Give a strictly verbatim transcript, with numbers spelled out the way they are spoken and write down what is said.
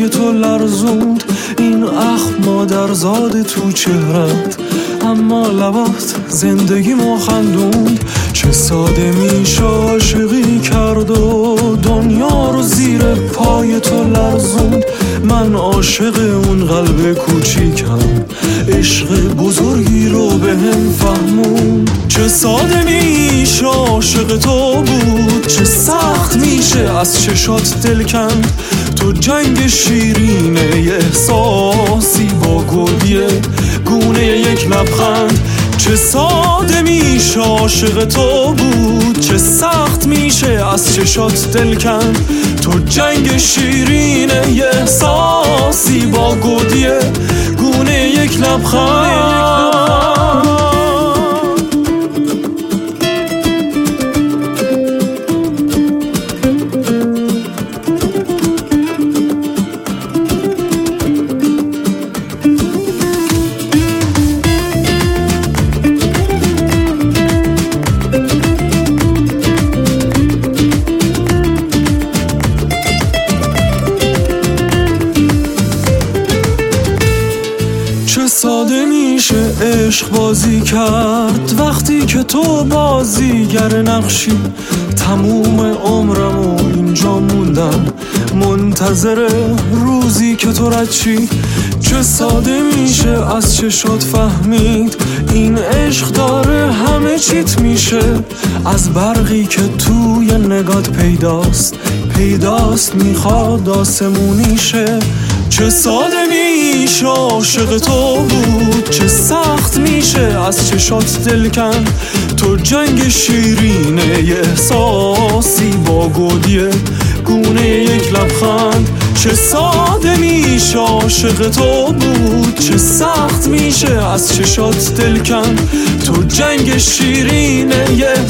پای تو لرزوند این اخم مادرزاد تو چهرت، اما لبات زندگی ما خندوند. چه ساده میشه عاشقی کرد و دنیا رو زیر پای تو لرزوند. من عاشق اون قلب کوچیکم، عشق بزرگی رو به هم فهمون. چه ساده میشه عاشق تو بود، چه سخت میشه از چشات دل کند. تو جنگ شیرینه ی احساسی با گودیه گونه یک لبخند. چه ساده میشه عاشق تو بود، چه سخت میشه از چشات دل کند. تو جنگ شیرینه ی احساسی با گودیه گونه یک لبخند. چه ساده میشه عشق بازی کرد وقتی که تو بازیگر نقشی. تموم عمرمو اینجا موندم منتظر روزی که تو رد شی. چه ساده میشه از چشات فهمید این عشق داره همه چیت میشه. از برقی که توی نگات پیداست پیداست میخواد آسمونی شه. چه ساده میشه عاشق تو بود، چه سخت میشه از چشات دل کند. تو جنگ شیرینه ی احساسی با گودیه گونه یک لبخند. چه ساده میشه عاشق تو بود، چه سخت میشه از چشات دل کند. تو جنگ شیرینه ی